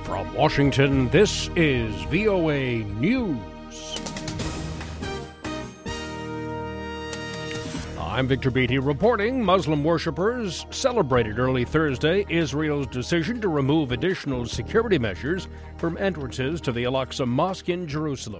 From Washington, this is VOA News. I'm Victor Beatty reporting. Muslim worshippers celebrated early Thursday Israel's decision to remove additional security measures from entrances to the Al-Aqsa Mosque in Jerusalem.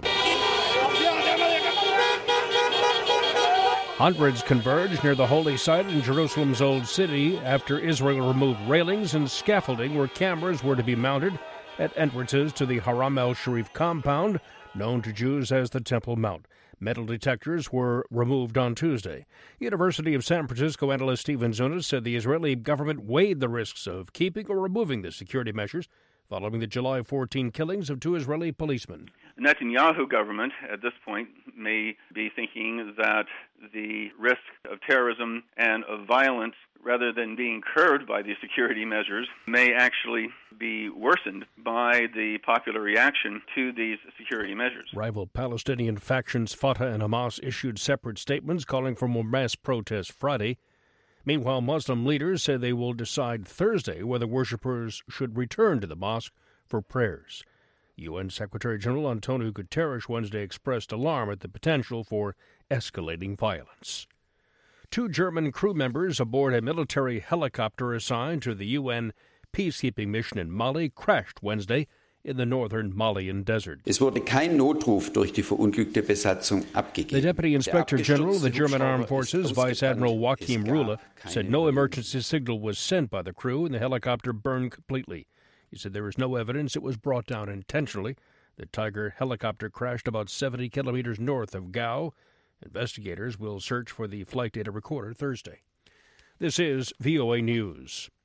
Hundreds converged near the holy site in Jerusalem's Old City after Israel removed railings and scaffolding where cameras were to be mounted at entrances to the Haram al-Sharif compound, known to Jews as the Temple Mount. Metal detectors were removed on Tuesday. University of San Francisco analyst Stephen Zunas said the Israeli government weighed the risks of keeping or removing the security measures following the July 14 killings of two Israeli policemen. The Netanyahu government at this point may be thinking that the risk of terrorism and of violence, rather than being curbed by these security measures, may actually be worsened by the popular reaction to these security measures. Rival Palestinian factions Fatah and Hamas issued separate statements calling for more mass protests Friday. Meanwhile, Muslim leaders say they will decide Thursday whether worshippers should return to the mosque for prayers. UN Secretary General Antonio Guterres Wednesday expressed alarm at the potential for escalating violence. Two German crew members aboard a military helicopter assigned to the UN peacekeeping mission in Mali crashed Wednesday in the northern Malian desert. Es wurde kein Notruf durch die verunglückte Besatzung abgegeben. The Deputy Inspector General of the German Armed Forces, Vice Admiral Joachim Rühle, said no emergency signal was sent by the crew and the helicopter burned completely. He said there is no evidence it was brought down intentionally. The Tiger helicopter crashed about 70 kilometers north of Gao. Investigators will search for the flight data recorder Thursday. This is VOA News.